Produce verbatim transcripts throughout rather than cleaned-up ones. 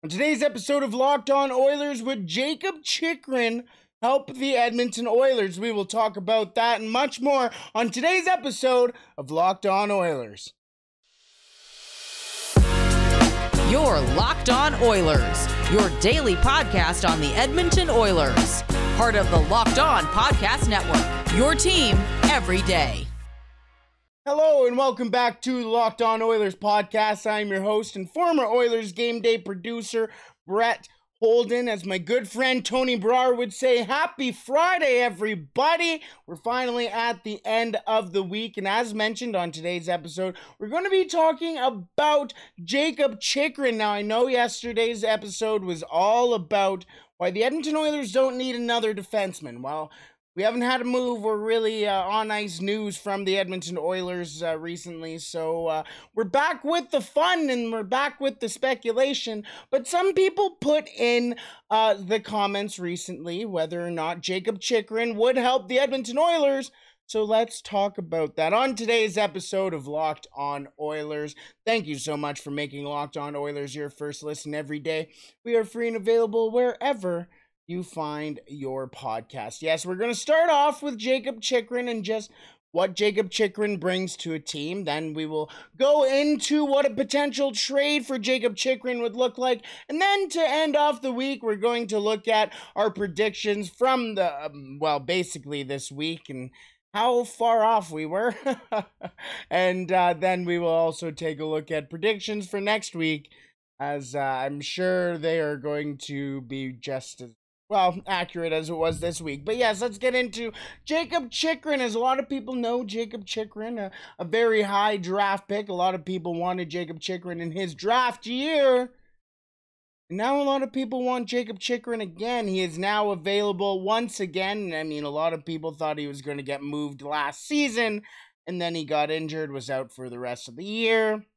On today's episode of Locked On Oilers, would Jakob Chychrun help the Edmonton Oilers? We will talk about that and much more on today's episode of Locked On Oilers. You're Locked On Oilers, your daily podcast on the Edmonton Oilers. Part of the Locked On Podcast Network, your team every day. Hello and welcome back to the Locked On Oilers podcast. I'm your host and former Oilers game day producer, Brett Holden. As my good friend Tony Brar would say, happy Friday, everybody. We're finally at the end of the week, and as mentioned on today's episode, we're going to be talking about Jakob Chychrun. Now, I know yesterday's episode was all about why the Edmonton Oilers don't need another defenseman. Well, we haven't had a move or really uh, on-ice news from the Edmonton Oilers uh, recently, so uh, we're back with the fun and we're back with the speculation. But some people put in uh, the comments recently whether or not Jakob Chychrun would help the Edmonton Oilers. So let's talk about that on today's episode of Locked On Oilers. Thank you so much for making Locked On Oilers your first listen every day. We are free and available wherever you find your podcast. Yes, we're going to start off with Jakob Chychrun and just what Jakob Chychrun brings to a team. Then we will go into what a potential trade for Jakob Chychrun would look like. And then to end off the week, we're going to look at our predictions from the, um, well, basically this week and how far off we were. and uh, then we will also take a look at predictions for next week, as uh, I'm sure they are going to be just as well, accurate as it was this week. But yes, let's get into Jakob Chychrun. As a lot of people know, Jakob Chychrun, a, a very high draft pick. A lot of people wanted Jakob Chychrun in his draft year. And now a lot of people want Jakob Chychrun again. He is now available once again. I mean, a lot of people thought he was going to get moved last season, and then he got injured, was out for the rest of the year,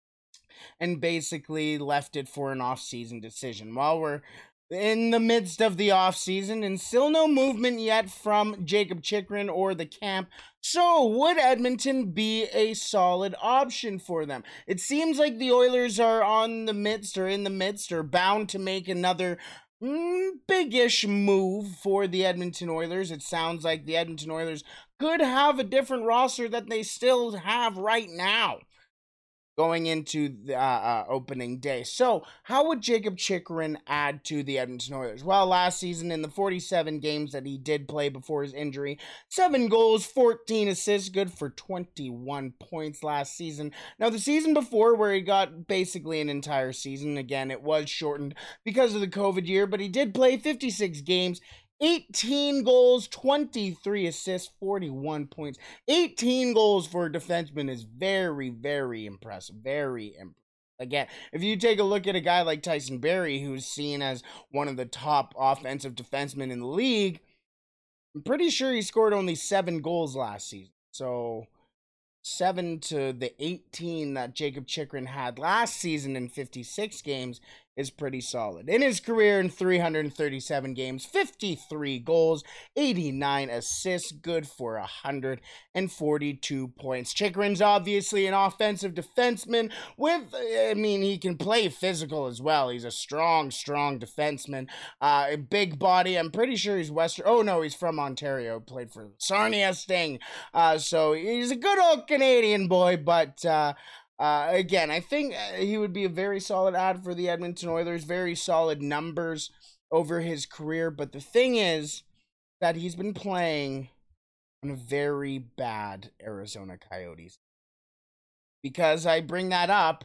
and basically left it for an off-season decision. While we're in the midst of the offseason and still no movement yet from Jakob Chychrun or the camp. So would Edmonton be a solid option for them? It seems like the Oilers are on the midst or in the midst or bound to make another mm, big-ish move for the Edmonton Oilers. It sounds like the Edmonton Oilers could have a different roster that they still have right now going into the uh, uh, opening day. So, how would Jakob Chychrun add to the Edmonton Oilers? Well, last season in the forty-seven games that he did play before his injury, seven goals, fourteen assists, good for twenty-one points last season. Now, the season before, where he got basically an entire season, again, it was shortened because of the COVID year, but he did play fifty-six games, eighteen goals, twenty-three assists, forty-one points. eighteen goals for a defenseman is very, very impressive. Very impressive. Again, if you take a look at a guy like Tyson Barrie, who's seen as one of the top offensive defensemen in the league, I'm pretty sure he scored only seven goals last season. So, seven to the eighteen that Jakob Chychrun had last season in fifty-six games is pretty solid. In his career in three hundred thirty-seven games, fifty-three goals, eighty-nine assists, good for one hundred forty-two points. Chychrun's obviously an offensive defenseman with, I mean, he can play physical as well. He's a strong, strong defenseman. Uh, a big body. I'm pretty sure he's Western. Oh, no, he's from Ontario. Played for Sarnia Sting. Uh, so he's a good old Canadian boy, but uh, Uh, again, I think he would be a very solid add for the Edmonton Oilers, very solid numbers over his career. But the thing is that he's been playing on a very bad Arizona Coyotes. Because I bring that up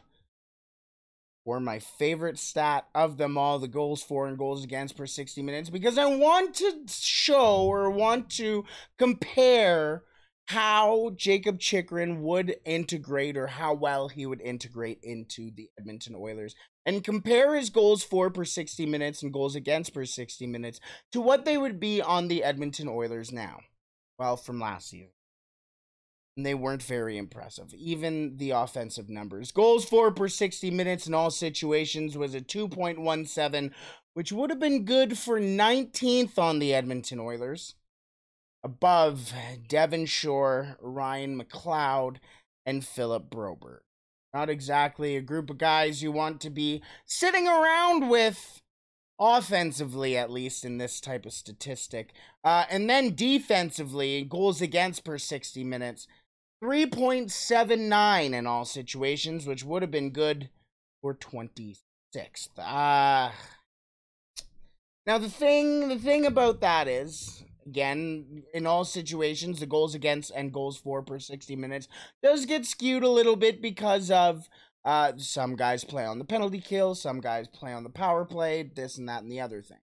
for my favorite stat of them all, the goals for and goals against per sixty minutes, because I want to show or want to compare how Jakob Chychrun would integrate or how well he would integrate into the Edmonton Oilers and compare his goals for per sixty minutes and goals against per sixty minutes to what they would be on the Edmonton Oilers now. Well, from last season. And they weren't very impressive. Even the offensive numbers. Goals for per sixty minutes in all situations was a two point one seven, which would have been good for nineteenth on the Edmonton Oilers, above Devon Shore, Ryan McLeod, and Philip Broberg. Not exactly a group of guys you want to be sitting around with, offensively at least in this type of statistic. Uh, and then defensively, goals against per sixty minutes, three point seven nine in all situations, which would have been good for twenty-sixth. Uh, now the thing, the thing about that is, again, in all situations, the goals against and goals for per sixty minutes does get skewed a little bit because of uh, some guys play on the penalty kill, some guys play on the power play, this and that and the other thing.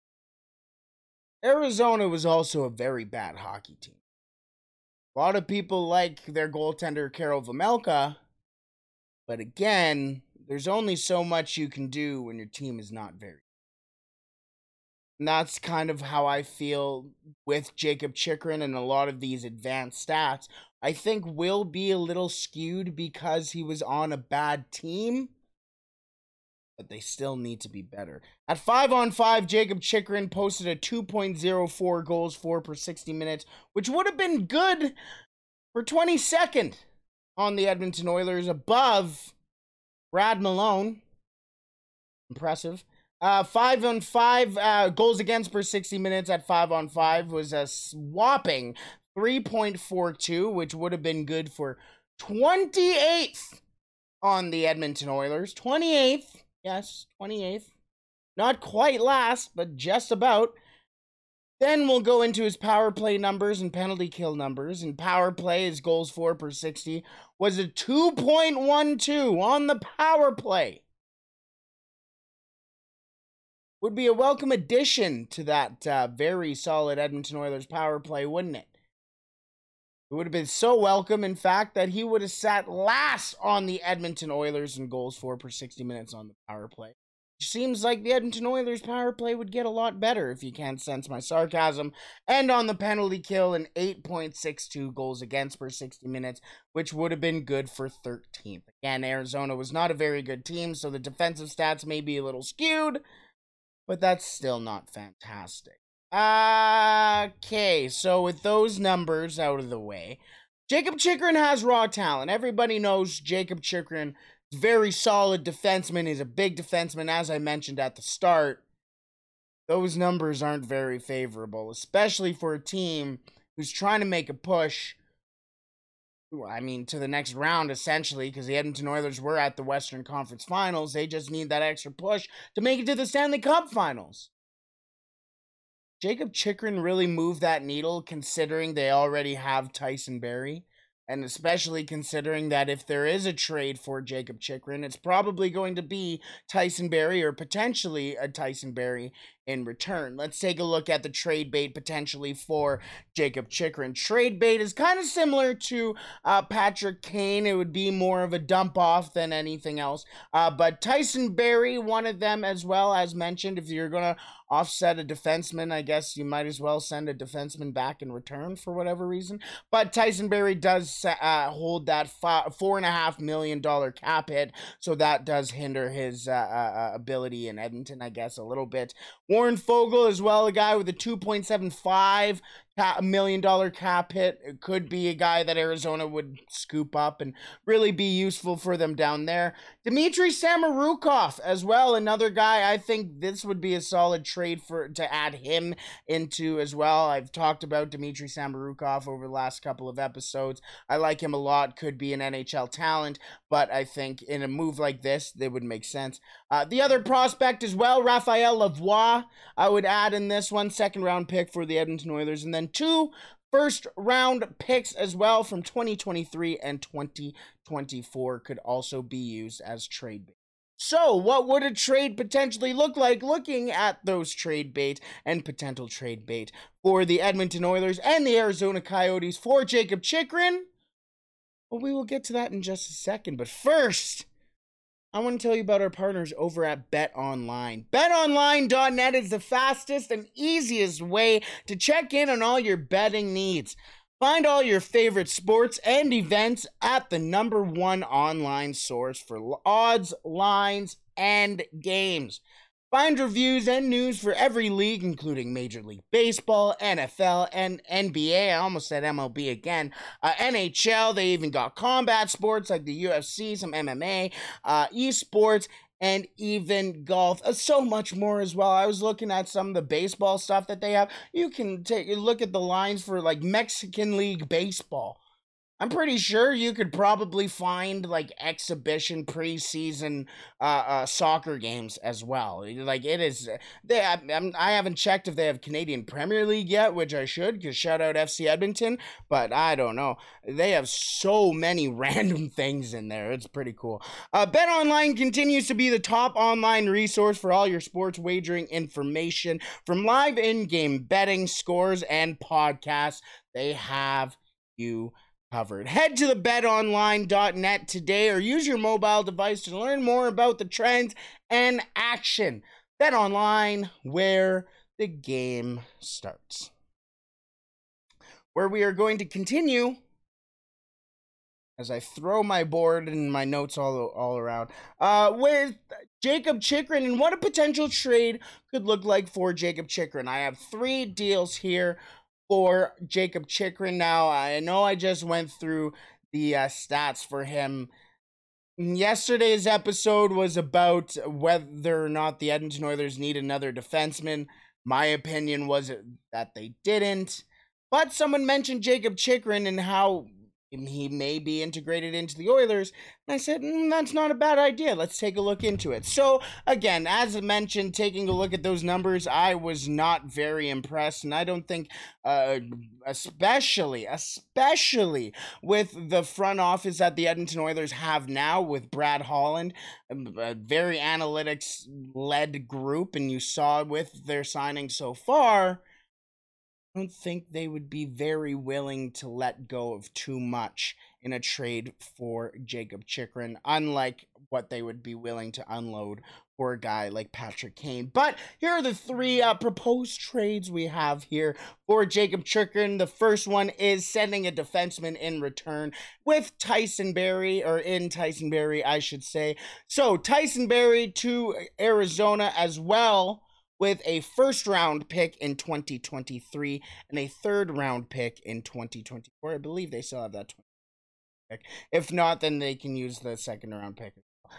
Arizona was also a very bad hockey team. A lot of people like their goaltender, Karel Vejmelka, but again, there's only so much you can do when your team is not very. And that's kind of how I feel with Jakob Chychrun and a lot of these advanced stats. I think will be a little skewed because he was on a bad team, but they still need to be better. At five on five, Jakob Chychrun posted a two point oh four goals for per sixty minutes, which would have been good for twenty-second on the Edmonton Oilers, above Brad Malone. Impressive. Uh, five on five uh, goals against per sixty minutes at five on five was a whopping three point four two, which would have been good for twenty-eighth on the Edmonton Oilers. twenty-eighth, yes, twenty-eighth. Not quite last, but just about. Then we'll go into his power play numbers and penalty kill numbers. And power play, his goals for per sixty was a two point one two on the power play. Would be a welcome addition to that uh, very solid Edmonton Oilers power play, wouldn't it? It would have been so welcome, in fact, that he would have sat last on the Edmonton Oilers in goals for per sixty minutes on the power play. Seems like the Edmonton Oilers power play would get a lot better, if you can't sense my sarcasm. And on the penalty kill, an eight point six two goals against per sixty minutes, which would have been good for thirteenth. Again, Arizona was not a very good team, so the defensive stats may be a little skewed, but that's still not fantastic. Okay, so with those numbers out of the way, Jakob Chychrun has raw talent. Everybody knows Jakob Chychrun is a very solid defenseman. He's a big defenseman, as I mentioned at the start. Those numbers aren't very favorable, especially for a team who's trying to make a push, I mean, to the next round, essentially, because the Edmonton Oilers were at the Western Conference Finals. They just need that extra push to make it to the Stanley Cup Finals. Jakob Chychrun really moved that needle, considering they already have Tyson Barrie, and especially considering that if there is a trade for Jakob Chychrun, it's probably going to be Tyson Barrie or potentially a Tyson Barrie in return. Let's take a look at the trade bait potentially for Jakob Chychrun. Trade bait is kind of similar to uh, Patrick Kane. It would be more of a dump off than anything else. Uh, but Tyson Barrie, one of them as well, as mentioned. If you're going to offset a defenseman, I guess you might as well send a defenseman back in return for whatever reason. But Tyson Barrie does uh, hold that five, four and a half million dollar cap hit, so that does hinder his uh, uh, ability in Edmonton, I guess, a little bit. Warren Foegele as well, a guy with a two point seven five million dollar cap hit. It could be a guy that Arizona would scoop up and really be useful for them down there. Dmitry Samorukov as well, another guy. I think this would be a solid trade for to add him into as well. I've talked about Dmitry Samorukov over the last couple of episodes. I like him a lot. Could be an N H L talent, but I think in a move like this, they would make sense. Uh, the other prospect as well, Raphael Lavoie, I would add in this one, second round pick for the Edmonton Oilers, and then two first round picks as well from twenty twenty-three and twenty twenty-four could also be used as trade bait. So what would a trade potentially look like, looking at those trade bait and potential trade bait for the Edmonton Oilers and the Arizona Coyotes for Jakob Chychrun? Well, we will get to that in just a second, but first, I want to tell you about our partners over at BetOnline. Bet Online dot net is the fastest and easiest way to check in on all your betting needs. Find all your favorite sports and events at the number one online source for odds, lines, and games. Find reviews and news for every league, including Major League Baseball, N F L, and N B A. I almost said M L B again. Uh, N H L, they even got combat sports like the U F C, some M M A, uh, esports, and even golf. Uh, so much more as well. I was looking at some of the baseball stuff that they have. You can take a look at the lines for like Mexican League Baseball. I'm pretty sure you could probably find like exhibition preseason uh, uh, soccer games as well. Like it is, they. I, I'm, I haven't checked if they have Canadian Premier League yet, which I should, because shout out F C Edmonton. But I don't know. They have so many random things in there. It's pretty cool. Uh, BetOnline continues to be the top online resource for all your sports wagering information, from live in-game betting, scores, and podcasts. They have you covered. Head to the bet online dot net today or use your mobile device to learn more about the trends and action. BetOnline, where the game starts. Where we are going to continue, as I throw my board and my notes all, all around, uh, with Jakob Chychrun and what a potential trade could look like for Jakob Chychrun. I have three deals here for Jakob Chychrun. Now, I know I just went through the uh, stats for him. Yesterday's episode was about whether or not the Edmonton Oilers need another defenseman. My opinion was that they didn't. But someone mentioned Jakob Chychrun and how he may be integrated into the Oilers. And I said, mm, that's not a bad idea. Let's take a look into it. So, again, as I mentioned, taking a look at those numbers, I was not very impressed. And I don't think, uh, especially, especially with the front office that the Edmonton Oilers have now with Brad Holland, a very analytics-led group, and you saw with their signing so far, I don't think they would be very willing to let go of too much in a trade for Jakob Chychrun, unlike what they would be willing to unload for a guy like Patrick Kane. But here are the three uh, proposed trades we have here for Jakob Chychrun. The first one is sending a defenseman in return with Tyson Barrie, or in Tyson Barrie, I should say. So Tyson Barrie to Arizona, as well with a first-round pick in twenty twenty-three and a third-round pick in twenty twenty-four. I believe they still have that pick. If not, then they can use the second-round pick.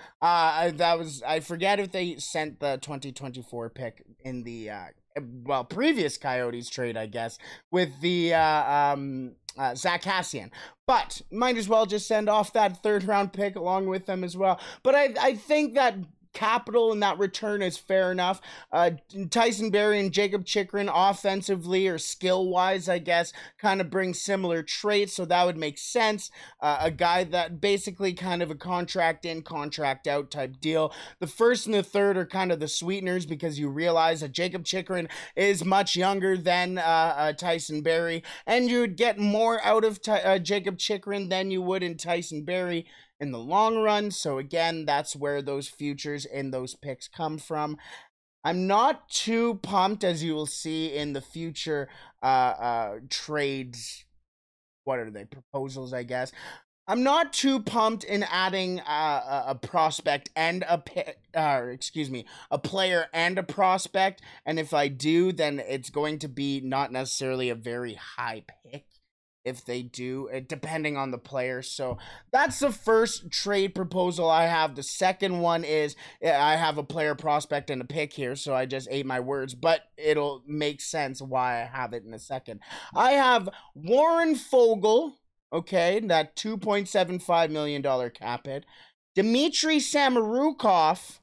Uh, that was, I forget if they sent the twenty twenty-four pick in the, uh, well, previous Coyotes trade, I guess, with the uh, um, uh, Zach Kassian. But might as well just send off that third-round pick along with them as well. But I, I think that capital in that return is fair enough. Uh, Tyson Barrie and Jakob Chychrun offensively or skill-wise, I guess, kind of bring similar traits, so that would make sense. Uh, a guy that basically kind of a contract in, contract out type deal. The first and the third are kind of the sweeteners because you realize that Jakob Chychrun is much younger than uh, uh, Tyson Barrie, and you would get more out of Ty- uh, Jakob Chychrun than you would in Tyson Barrie in the long run. So again, that's where those futures and those picks come from. I'm not too pumped, as you will see in the future uh, uh, trades. What are they? Proposals, I guess. I'm not too pumped in adding uh, a prospect and a uh, excuse me, a player and a prospect. And if I do, then it's going to be not necessarily a very high pick. If they do, it, depending on the player. So that's the first trade proposal I have. The second one is I have a player, prospect, and a pick here, so I just ate my words, but it'll make sense why I have it in a second. I have Warren Foegele, okay, that two point seven five million dollars cap hit, Dmitry Samorukov,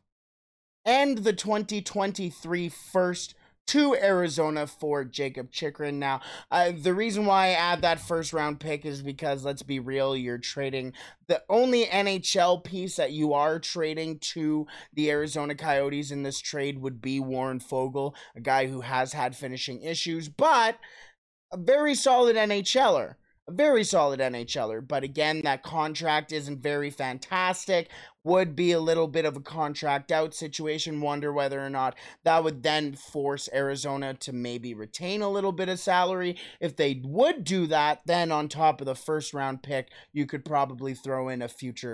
and the twenty twenty-three first to Arizona for Jakob Chychrun. Now, uh, the reason why I add that first round pick is because, let's be real, you're trading the only N H L piece that you are trading to the Arizona Coyotes in this trade would be Warren Foegele, a guy who has had finishing issues, but a very solid NHLer. A very solid NHLer, but again, that contract isn't very fantastic. Would be a little bit of a contract out situation. Wonder whether or not that would then force Arizona to maybe retain a little bit of salary. If they would do that, then on top of the first round pick, you could probably throw in a future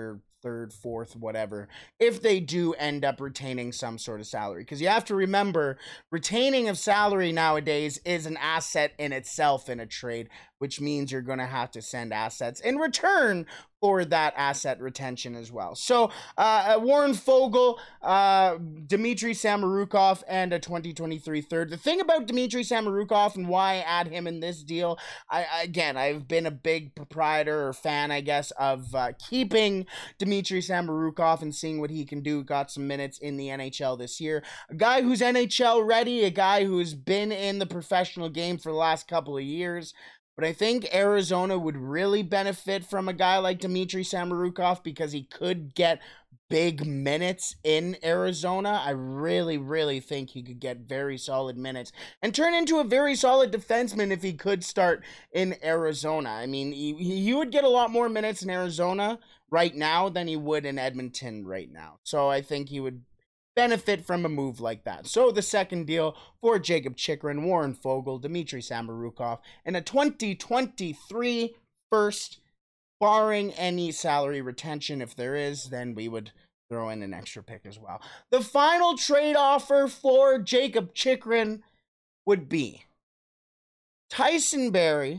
third, fourth, whatever, if they do end up retaining some sort of salary. Because you have to remember, retaining of salary nowadays is an asset in itself in a trade, which means you're going to have to send assets in return for that asset retention as well. So uh, Warren Foegele, uh, Dmitry Samorukov, and a twenty twenty-three third. The thing about Dmitry Samorukov and why I add him in this deal, I, again, I've been a big proprietor or fan, I guess, of uh, keeping Dmitry Samorukov and seeing what he can do. Got some minutes in the N H L this year. A guy who's N H L ready, a guy who's been in the professional game for the last couple of years. But I think Arizona would really benefit from a guy like Dmitry Samorukov because he could get big minutes in Arizona. I really, really think he could get very solid minutes and turn into a very solid defenseman if he could start in Arizona. I mean, he, he would get a lot more minutes in Arizona right now than he would in Edmonton right now. So I think he would benefit from a move like that. So the second deal for Jakob Chychrun, Warren Foegele, Dmitry Samorukov, and a twenty twenty-three first, barring any salary retention. If there is, then we would throw in an extra pick as well. The final trade offer for Jakob Chychrun would be Tyson Barrie,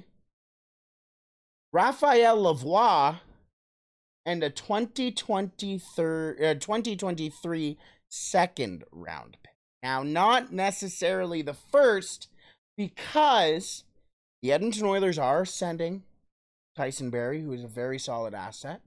Raphael Lavoie, and a twenty twenty-three, uh, twenty twenty-three second round pick. Now, not necessarily the first, because the Edmonton Oilers are sending Tyson Barrie, who is a very solid asset.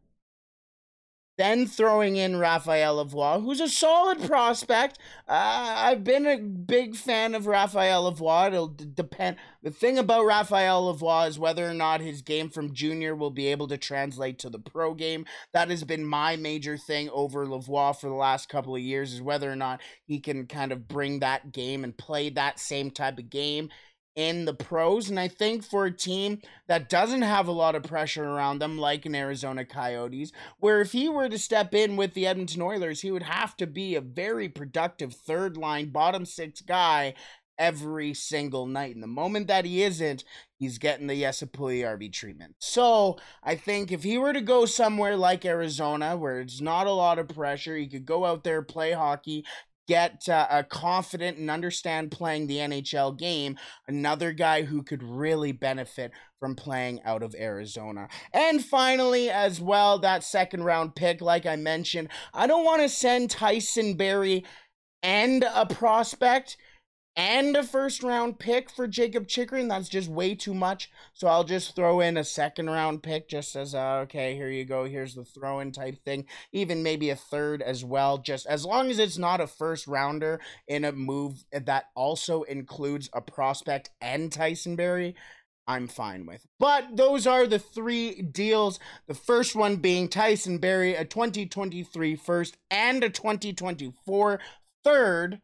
Then throwing in Raphael Lavoie, who's a solid prospect. Uh, I've been a big fan of Raphael Lavoie. It'll d- depend. The thing about Raphael Lavoie is whether or not his game from junior will be able to translate to the pro game. That has been my major thing over Lavoie for the last couple of years, is whether or not he can kind of bring that game and play that same type of game in the pros. And I think for a team that doesn't have a lot of pressure around them, like an Arizona Coyotes, where if he were to step in with the Edmonton Oilers, he would have to be a very productive third line, bottom six guy every single night. And the moment that he isn't, he's getting the Jesse Puljujarvi treatment. So I think if he were to go somewhere like Arizona, where it's not a lot of pressure, he could go out there, play hockey, get uh, uh, confident and understand playing the N H L game, another guy who could really benefit from playing out of Arizona. And finally, as well, that second round pick, like I mentioned, I don't want to send Tyson Barrie and a prospect and a first round pick for Jakob Chychrun. That's just way too much. So I'll just throw in a second round pick just as, uh, okay, here you go. Here's the throw in type thing. Even maybe a third as well. Just as long as it's not a first rounder in a move that also includes a prospect and Tyson Barrie, I'm fine with. But those are the three deals. The first one being Tyson Barrie, a twenty twenty-three first and a twenty twenty-four third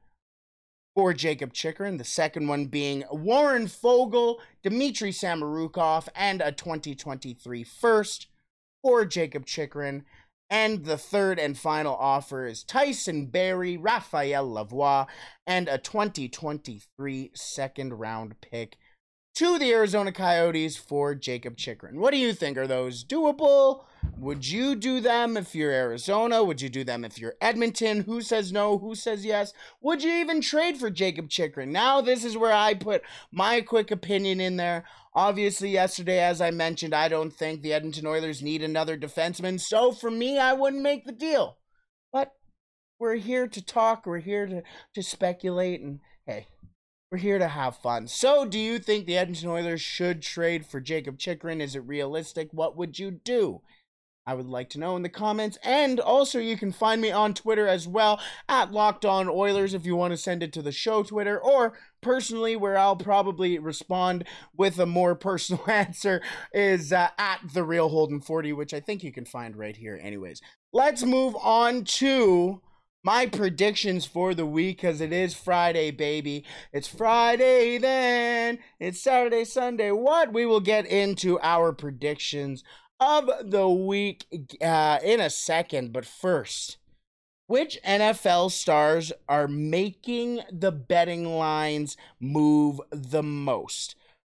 for Jakob Chychrun. The second one being Warren Foegele, Dmitry Samorukov, and a twenty twenty-three first for Jakob Chychrun. And the third and final offer is Tyson Barrie, Raphael Lavoie, and a twenty twenty-three second round pick to the Arizona Coyotes for Jakob Chychrun. What do you think? Are those doable? Would you do them if you're Arizona? Would you do them if you're Edmonton? Who says no? Who says yes? Would you even trade for Jakob Chychrun? Now this is where I put my quick opinion in there. Obviously, yesterday, as I mentioned, I don't think the Edmonton Oilers need another defenseman. So for me, I wouldn't make the deal. But we're here to talk. We're here to, to speculate. And hey, we're here to have fun. So do you think the Edmonton Oilers should trade for Jakob Chychrun? Is it realistic? What would you do? I would like to know in the comments. And also you can find me on Twitter as well, at Locked On Oilers, if you want to send it to the show Twitter, or personally, where I'll probably respond with a more personal answer, is uh, at The Real Holden forty, which I think you can find right here anyways. Let's move on to my predictions for the week, because it is Friday, baby. It's Friday then. It's Saturday, Sunday. What? We will get into our predictions of the week uh, in a second. But first, which N F L stars are making the betting lines move the most?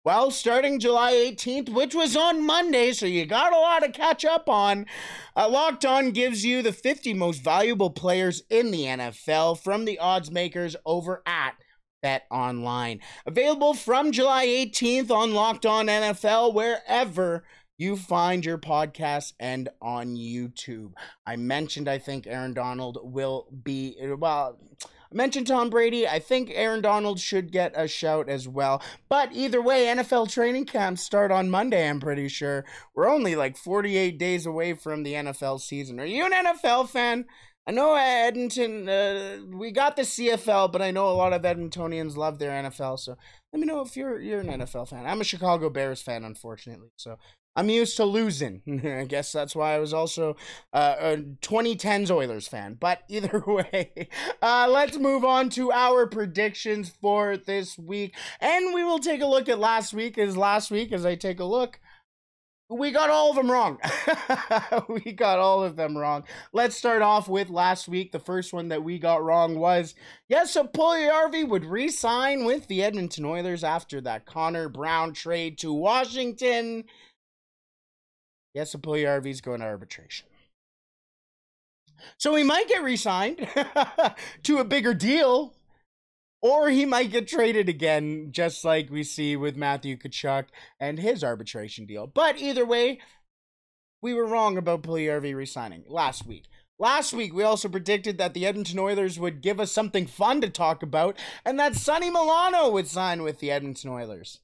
Well, starting July eighteenth, which was on Monday, so you got a lot to catch up on, uh, Locked On gives you the fifty most valuable players in the N F L from the odds makers over at Bet Online. Available from July eighteenth on Locked On N F L, wherever you find your podcast and on YouTube. I mentioned, I think Aaron Donald will be, well, I mentioned Tom Brady. I think Aaron Donald should get a shout as well. But either way, N F L training camps start on Monday, I'm pretty sure. We're only like forty-eight days away from the N F L season. Are you an N F L fan? I know Edmonton, uh, we got the C F L, but I know a lot of Edmontonians love their N F L, so let me know if you're you're an N F L fan. I'm a Chicago Bears fan, unfortunately, so I'm used to losing. I guess that's why I was also uh, a twenty tens Oilers fan. But either way, uh, let's move on to our predictions for this week. And we will take a look at last week, as last week, as I take a look, we got all of them wrong. We got all of them wrong. Let's start off with last week. The first one that we got wrong was, yes, Puljujarvi would re-sign with the Edmonton Oilers after that Connor Brown trade to Washington. Yes, Puljujarvi is going to arbitration. So he might get re-signed to a bigger deal, or he might get traded again, just like we see with Matthew Tkachuk and his arbitration deal. But either way, we were wrong about Puljujarvi re-signing last week. Last week, we also predicted that the Edmonton Oilers would give us something fun to talk about, and that Sonny Milano would sign with the Edmonton Oilers.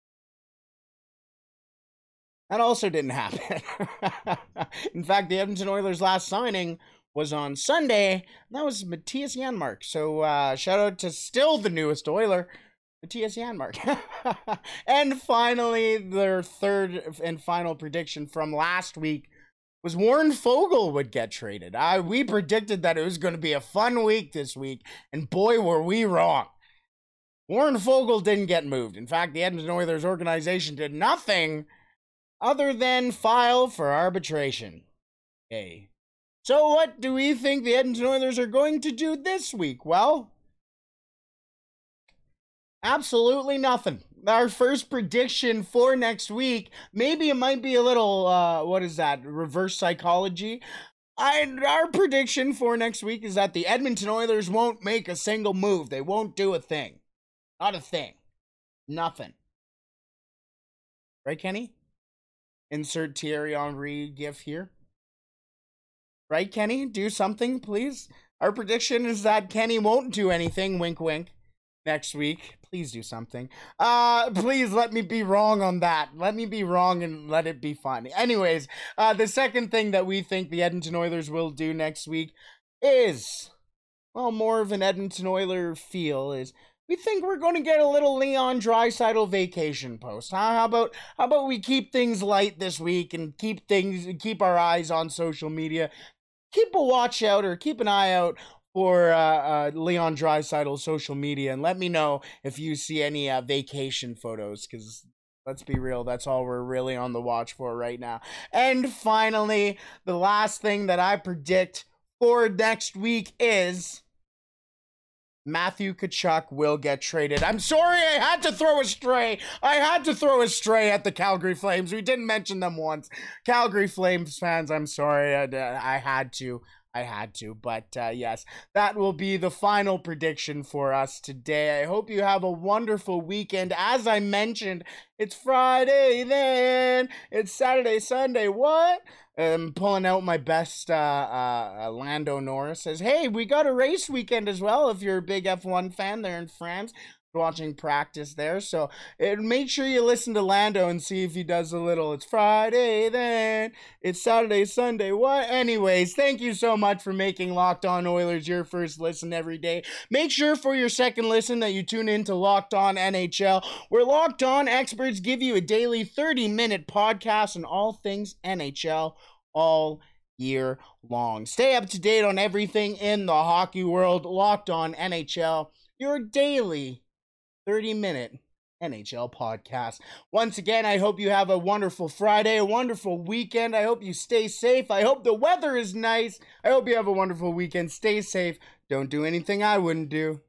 That also didn't happen. In fact, the Edmonton Oilers' last signing was on Sunday, and that was Mattias Janmark. So uh, shout out to still the newest Oiler, Mattias Janmark. And finally, their third and final prediction from last week was Warren Foegele would get traded. I, we predicted that it was going to be a fun week this week, and boy, were we wrong. Warren Foegele didn't get moved. In fact, the Edmonton Oilers organization did nothing other than file for arbitration. Hey. So what do we think the Edmonton Oilers are going to do this week? Well, absolutely nothing. Our first prediction for next week, maybe it might be a little, uh, what is that, reverse psychology. I, our prediction for next week is that the Edmonton Oilers won't make a single move. They won't do a thing. Not a thing. Nothing. Right, Kenny? Insert Thierry Henry gif here. Right, Kenny? Do something, please. Our prediction is that Kenny won't do anything, wink wink, next week. Please do something. Uh, please let me be wrong on that. Let me be wrong and let it be fun. Anyways, uh, the second thing that we think the Edmonton Oilers will do next week is, well, more of an Edmonton Oiler feel is, we think we're going to get a little Leon Draisaitl vacation post. Huh? How about how about we keep things light this week and keep things keep our eyes on social media. Keep a watch out or keep an eye out for uh, uh, Leon Draisaitl's social media, and let me know if you see any uh, vacation photos, because let's be real, that's all we're really on the watch for right now. And finally, the last thing that I predict for next week is Matthew Tkachuk will get traded. I'm sorry, I had to throw a stray. I had to throw a stray at the Calgary Flames. We didn't mention them once. Calgary Flames fans, I'm sorry. I, I had to. I had to. But uh, yes, that will be the final prediction for us today. I hope you have a wonderful weekend. As I mentioned, it's Friday then. It's Saturday, Sunday. What? I'm pulling out my best uh, uh, Lando Norris. Says, hey, we got a race weekend as well if you're a big F one fan there in France. Watching practice there. So it, make sure you listen to Lando and see if he does a little, it's Friday then, it's Saturday, Sunday, what? Anyways, thank you so much for making Locked On Oilers your first listen every day. Make sure for your second listen that you tune in to Locked On N H L, where Locked On experts give you a daily thirty minute podcast on all things N H L all year long. Stay up to date on everything in the hockey world. Locked On N H L, your daily thirty minute N H L podcast. Once again, I hope you have a wonderful Friday, a wonderful weekend. I hope you stay safe. I hope the weather is nice. I hope you have a wonderful weekend. Stay safe. Don't do anything I wouldn't do.